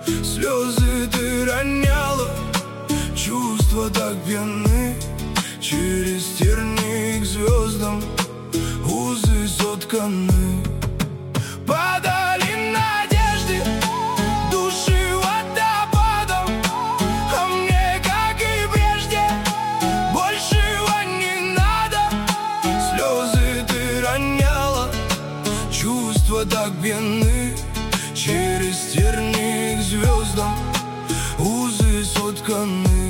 Слезы ты роняла, чувства так пьяны. Через тернии к звездам узы сотканы. Падали надежды, души водопадом, а мне, как и прежде, большего не надо. Слезы ты роняла, чувства так пьяны. Через тернии к звездам узы сотканы.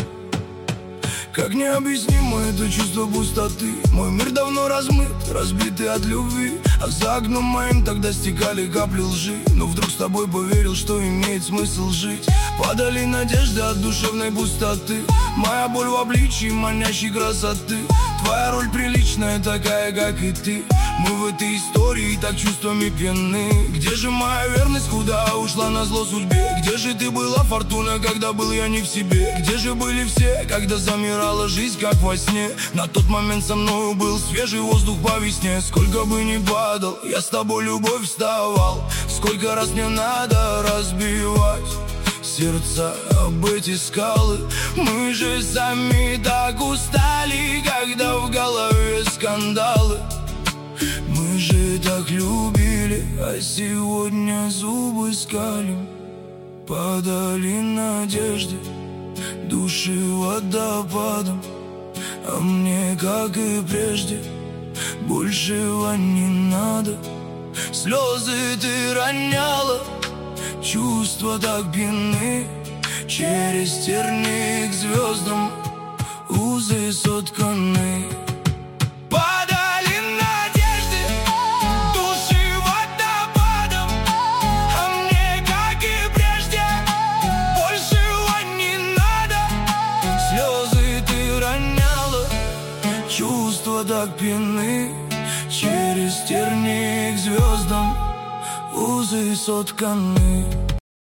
Как необъяснимо это чувство пустоты. Мой мир давно размыт, разбитый от любви. А за окном моим тогда стекали капли лжи. Но вдруг с тобой поверил, что имеет смысл жить. Падали надежды от душевной пустоты. Моя боль в обличии манящей красоты. Твоя роль приличная, такая, как и ты. Мы в этой истории так чувствами пьяны. Где же моя верность, куда ушла назло судьбе? Где же ты была, фортуна, когда был я не в себе? Где же были все, когда замирала жизнь, как во сне? На тот момент со мною был свежий воздух по весне. Сколько бы ни падал, я с тобой, любовь, вставал. Сколько раз мне надо разбивать сердца об эти скалы. Мы же сами так устали, когда в голове скандалы. Мы же так любили, а сегодня зубы скалим. Падали надежды, души водопадом, а мне, как и прежде, большего не надо. Слезы ты роняла, чувства так пьяны. Через тернии к звездам узы сотканы. Падали надежды, души водопадом, а мне, как и прежде, большего не надо. Слезы ты роняла, чувства так пьяны. Через тернии к звездам узы сотканы.